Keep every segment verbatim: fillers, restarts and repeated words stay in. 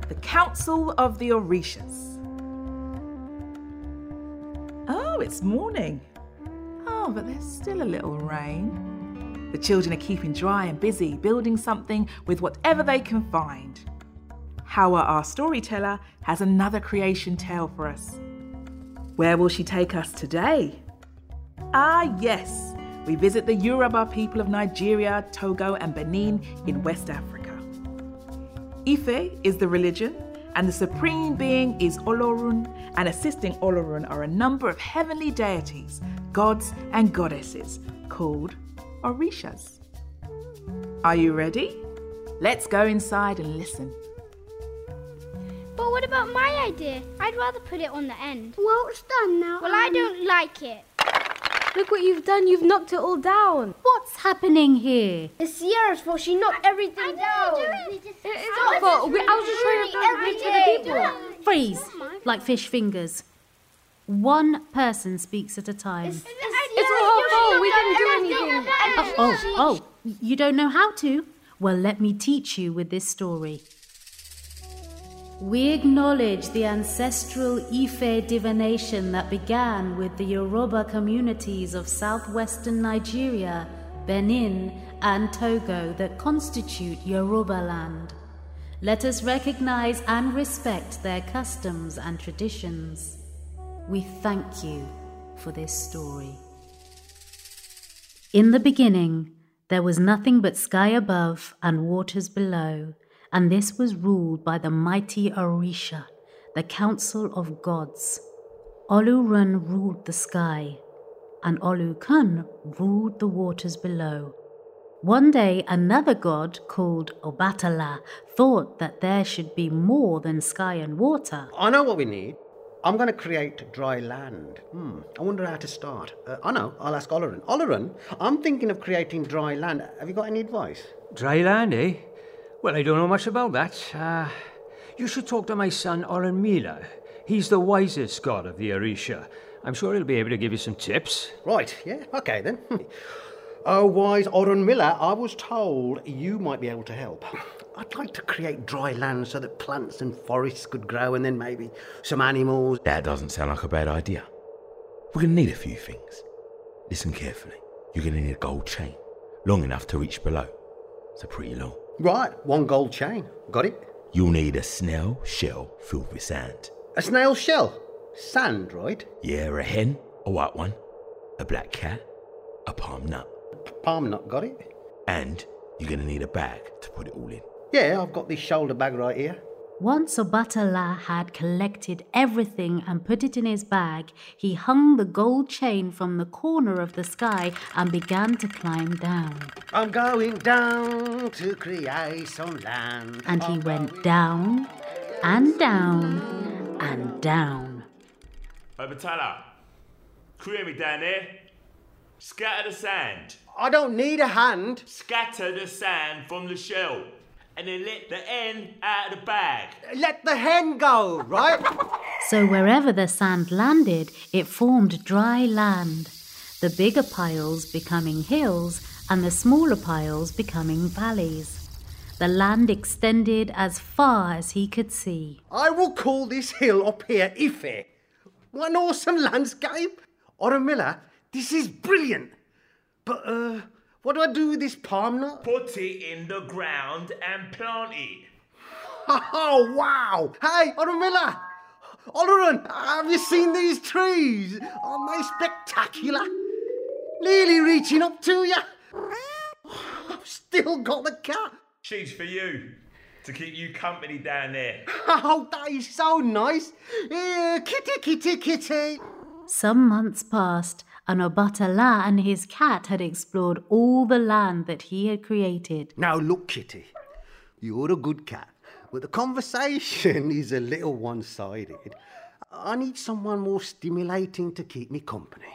the Council of the Orishas. Oh, it's morning. Oh, but there's still a little rain. The children are keeping dry and busy, building something with whatever they can find. Hawa, our storyteller, has another creation tale for us. Where will she take us today? Ah, yes, we visit the Yoruba people of Nigeria, Togo and Benin in West Africa. Ife is the religion, and the supreme being is Olorun, and assisting Olorun are a number of heavenly deities, gods and goddesses, called Orishas. Are you ready? Let's go inside and listen. But what about my idea? I'd rather put it on the end. Well, it's done now. Well, I don't like it. Look what you've done. You've knocked it all down. What's happening here? It's Sierra's fault. She knocked everything I down. didn't do it. It's not fault. I was just trying to bring to the people. Freeze, like fish fingers. One person speaks at a time. It's all her fault. We didn't do anything. Oh, oh, oh, you don't know how to? Well, let me teach you with this story. We acknowledge the ancestral Ife divination that began with the Yoruba communities of southwestern Nigeria, Benin, and Togo that constitute Yoruba land. Let us recognize and respect their customs and traditions. We thank you for this story. In the beginning, there was nothing but sky above and waters below, and this was ruled by the mighty Orisha, the council of gods. Olorun ruled the sky, and Olokun ruled the waters below. One day, another god called Obatala thought that there should be more than sky and water. I know what we need. I'm going to create dry land. Hmm, I wonder how to start. Uh, I know, I'll ask Olorun. Olorun, I'm thinking of creating dry land. Have you got any advice? Dry land, eh? Well, I don't know much about that. Uh, you should talk to my son, Orunmila. He's the wisest god of the Orisha. I'm sure he'll be able to give you some tips. Right, yeah, okay then. Oh, wise Orunmila, I was told you might be able to help. I'd like to create dry land so that plants and forests could grow and then maybe some animals. That doesn't sound like a bad idea. We're going to need a few things. Listen carefully. You're going to need a gold chain, long enough to reach below. So pretty long. Right, one gold chain. Got it? You'll need a snail shell filled with sand. A snail shell? Sand, right? Yeah, a hen, a white one, a black cat, a palm nut. P- palm nut, got it? And you're going to need a bag to put it all in. Yeah, I've got this shoulder bag right here. Once Obatala had collected everything and put it in his bag, he hung the gold chain from the corner of the sky and began to climb down. I'm going down to create some land. And he went down and down and down. Obatala, crew me down there. Scatter the sand. I don't need a hand. Scatter the sand from the shell. And then let the hen out of the bag. Let the hen go, right? So wherever the sand landed, it formed dry land, the bigger piles becoming hills and the smaller piles becoming valleys. The land extended as far as he could see. I will call this hill up here Ife. What an awesome landscape. Orunmila, this is brilliant. But, uh... what do I do with this palm nut? Put it in the ground and plant it. Oh, wow! Hey, Orunmila! Olorun, have you seen these trees? Aren't they spectacular? Nearly reaching up to you. I've still got the cat. She's for you, to keep you company down there. Oh, that is so nice. Yeah, kitty, kitty, kitty. Some months passed, and Obatala and his cat had explored all the land that he had created. Now look, Kitty, you're a good cat, but the conversation is a little one-sided. I need someone more stimulating to keep me company.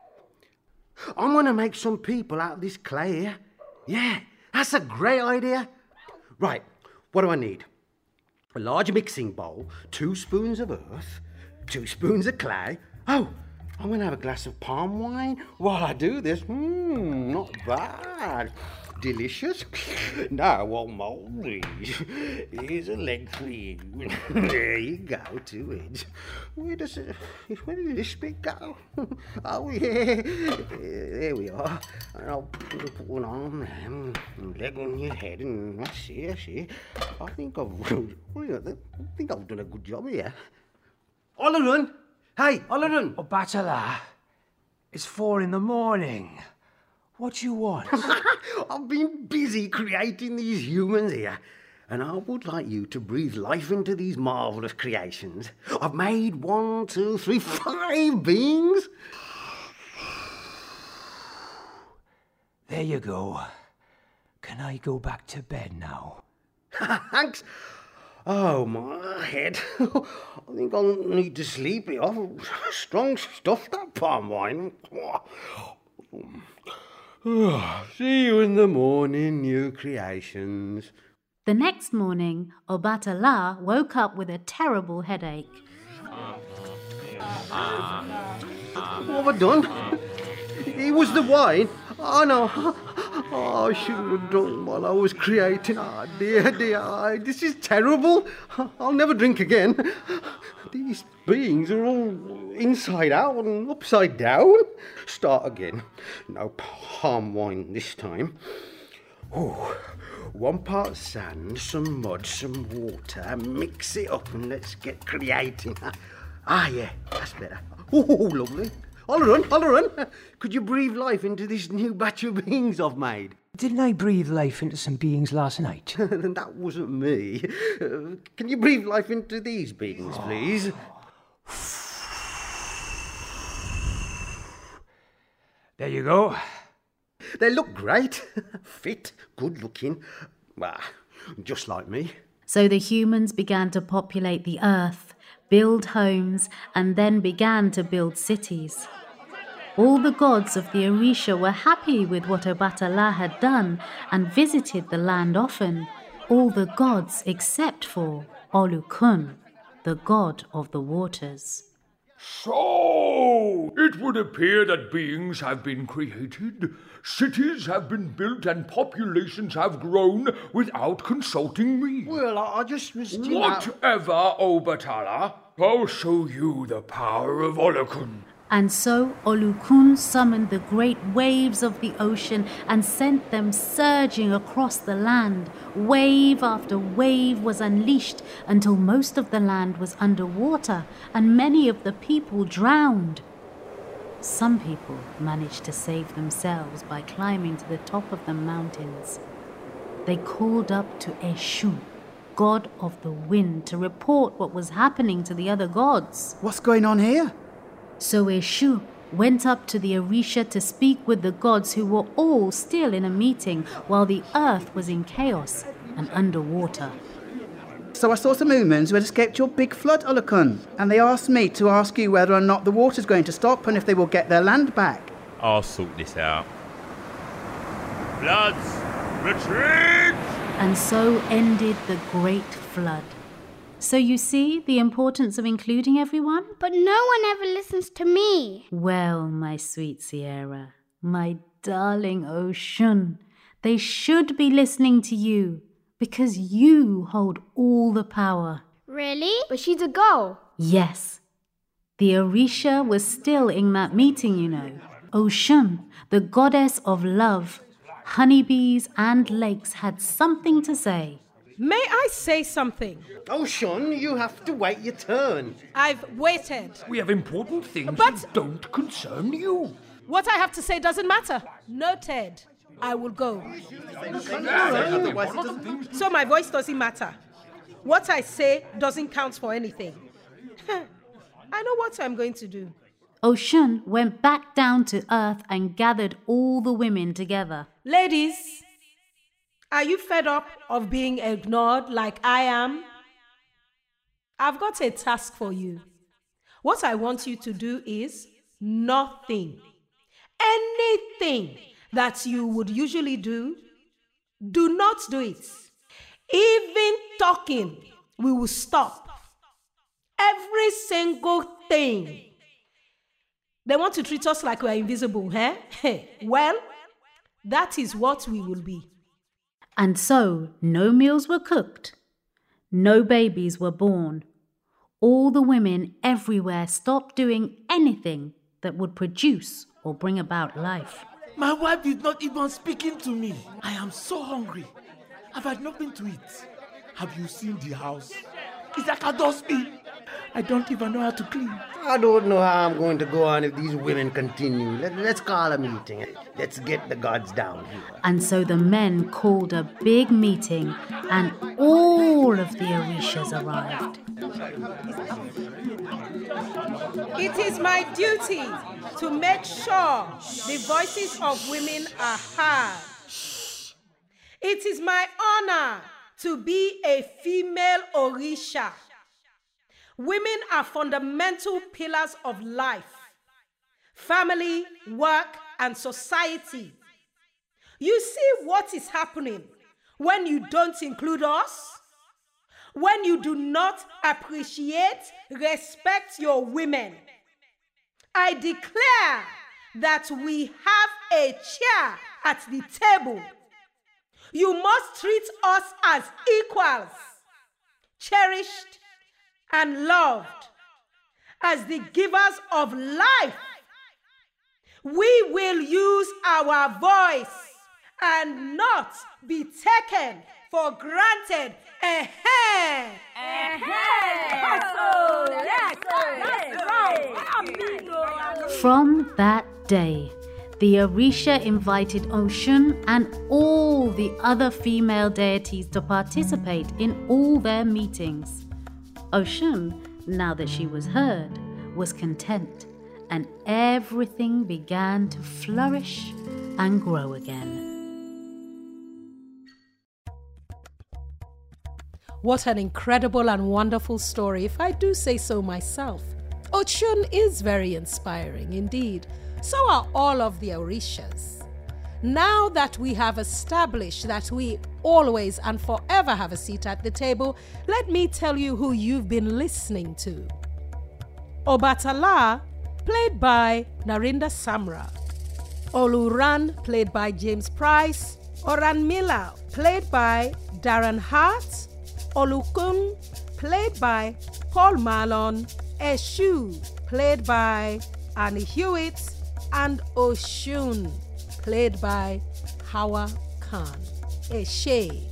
I'm going to make some people out of this clay here. Yeah, that's a great idea. Right, what do I need? A large mixing bowl, two spoons of earth, two spoons of clay. Oh, I'm going to have a glass of palm wine while I do this. Mmm, not bad. delicious. Now one more, please. Here's a leg for you. There you go, to it. Where does it, where did this bit go? Oh, yeah. There we are. And I'll put one arm there, and leg on your head, and that's it, that's it. I think I've, I think I've done a good job here. Oleron! Hey, Oleron! Oh, Battler, it's four in the morning. What do you want? I've been busy creating these humans here, and I would like you to breathe life into these marvellous creations. I've made one, two, three, five beings. There you go. Can I go back to bed now? Thanks. Oh, my head. I think I'll need to sleep here. Strong stuff, that palm wine. See you in the morning, new creations. The next morning, Obatala woke up with a terrible headache. What have I done? It was the wine. Oh, no. Oh, I shouldn't have done while I was creating. Oh, dear, dear. This is terrible. I'll never drink again. These beings are all inside out and upside down. Start again. No palm wine this time. Oh, one part sand, some mud, some water. Mix it up and let's get creating. Ah, yeah, that's better. Oh, lovely. Oleron, Oleron, could you breathe life into this new batch of beings I've made? Didn't I breathe life into some beings last night? That wasn't me. Uh, can you breathe life into these beings, please? There you go. They look great. Fit, good looking. Well, just like me. So the humans began to populate the earth, build homes, and then began to build cities. All the gods of the Orisha were happy with what Obatala had done and visited the land often. All the gods except for Olokun, the god of the waters. So, it would appear that beings have been created, cities have been built, and populations have grown without consulting me. Well, I just was... Whatever, Obatala, I'll show you the power of Olokun. And so Olokun summoned the great waves of the ocean and sent them surging across the land. Wave after wave was unleashed until most of the land was underwater and many of the people drowned. Some people managed to save themselves by climbing to the top of the mountains. They called up to Eshu, god of the wind, to report what was happening to the other gods. What's going on here? So Eshu went up to the Orisha to speak with the gods who were all still in a meeting while the earth was in chaos and underwater. So I saw some humans who had escaped your big flood, Olokun, and they asked me to ask you whether or not the water's going to stop and if they will get their land back. I'll sort this out. Floods, retreat! And so ended the great flood. So you see the importance of including everyone? But no one ever listens to me. Well, my sweet Sierra, my darling Oshun, they should be listening to you because you hold all the power. Really? But she's a girl. Yes. The Orisha was still in that meeting, you know. Oshun, the goddess of love, honeybees and lakes had something to say. May I say something? Oh, Sean, you have to wait your turn. I've waited. We have important things But- that don't concern you. What I have to say doesn't matter. Noted. I will go. So my voice doesn't matter. What I say doesn't count for anything. I know what I'm going to do. Oshun went back down to earth and gathered all the women together. Ladies, are you fed up of being ignored like I am? I've got a task for you. What I want you to do is nothing. Anything that you would usually do, do not do it. Even talking, we will stop. Every single thing. They want to treat us like we're invisible, eh? Well, that is what we will be. And so no meals were cooked, no babies were born. All the women everywhere stopped doing anything that would produce or bring about life. My wife is not even speaking to me. I am so hungry. I've had nothing to eat. Have you seen the house? It's like a dustbin. I don't even know how to clean. I don't know how I'm going to go on if these women continue. Let, let's call a meeting. Let's get the gods down here. And so the men called a big meeting, and all of the Orishas arrived. It is my duty to make sure the voices of women are heard. It is my honor to be a female Orisha. Women are fundamental pillars of life, family, work, and society. You see what is happening when you don't include us? When you do not appreciate, respect your women. I declare that we have a chair at the table. You must treat us as equals, cherished and loved, as the givers of life. We will use our voice and not be taken for granted. Eh-heh. From that day, the Orisha invited Oshun and all the other female deities to participate in all their meetings. Oshun, now that she was heard, was content, and everything began to flourish and grow again. What an incredible and wonderful story, if I do say so myself. Oshun is very inspiring indeed. So are all of the Orishas. Now that we have established that we always and forever have a seat at the table, let me tell you who you've been listening to. Obatala, played by Narendra Samra. Oluran, played by James Price. Oranmila, played by Darren Hart. Olukun, played by Paul Marlon. Eshu, played by Annie Hewitt. And Oshun, played by Hawa Khan. Eshe.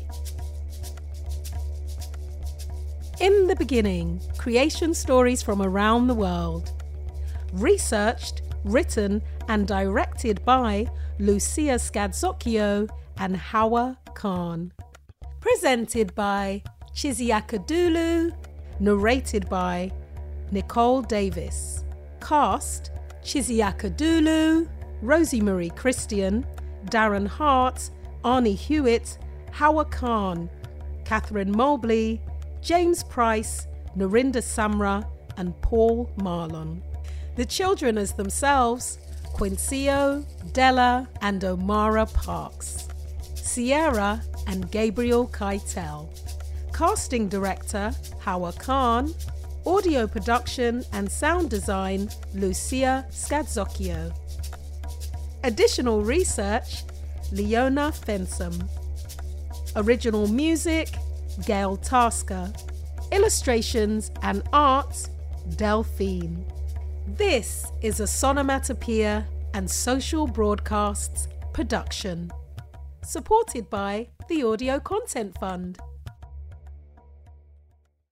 In the beginning, creation stories from around the world. Researched, written, and directed by Lucia Skadzocchio and Hawa Khan. Presented by Chiziaka Dulu. Narrated by Nicole Davis. Cast: Chiziaka Dulu, Rosie Marie Christian, Darren Hart, Arnie Hewitt, Hawa Khan, Catherine Mobley, James Price, Narendra Samra, and Paul Marlon. The children as themselves: Quincio, Della, and Omara Parks. Sierra and Gabriel Keitel. Casting director: Hawa Khan. Audio production and sound design: Lucia Skadzocchio. Additional research: Leona Fensom. Original music: Gail Tasker. Illustrations and art: Delphine. This is a Sonomatopia and Social Broadcasts production, supported by the Audio Content Fund.